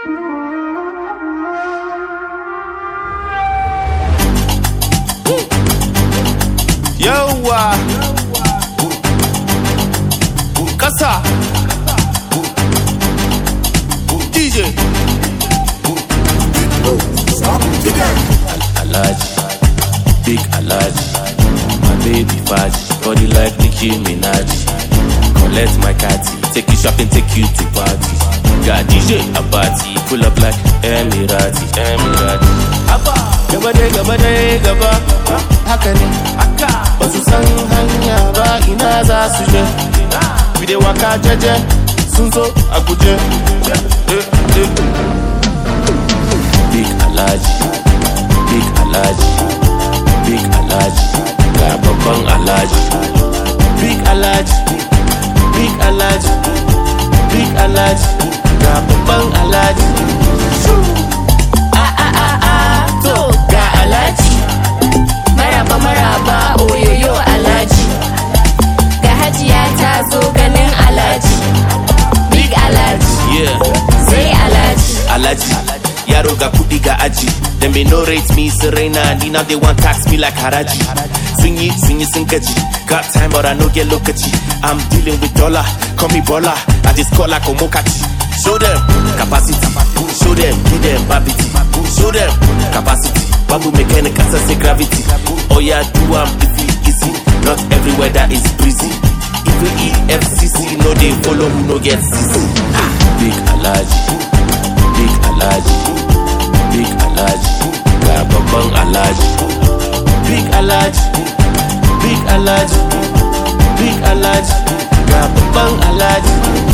Yawa Kasa DJ Alaji, big Alaji, my baby Faji, body like Nicki Minaj. Collect my catty, take you shopping, take you to party. Got DJ Abati, pull up like Emirati. Gaba de gaba, haka ne, basu san hanya ba ina za su je. We dey waka jeje, sun zo a guje. Big Alaji, big Alaji, big Alaji, ga babban Alaji. Big Alaji, big Alaji, big Alaji, ga babban Alaji. To ga Alaji, maraba oyoyo Alaji, ga Hajiya ta zo ganin Alaji. Big Alaji, Yeah, sai Alaji. Alaji, yaro ga kudi ga aji. Them may no rate me Serena, ni now they want tax me like Haraji. Sun yi sun gaji. Got time but I no get lokaci. I'm dealing with dollar, call me baller. I just call like Omokachi. Show them capacity, show them, give them babity. Show them capacity, babu mechanic as I say gravity. Oh yeah, do I'm easy, not everywhere that is breezy. Even EFCC, no they follow who no get CC. Big Alaji, big Alaji, big Alaji, ga babban Alaji. Big Alaji, big Alaji, big Alaji, ga babban Alaji.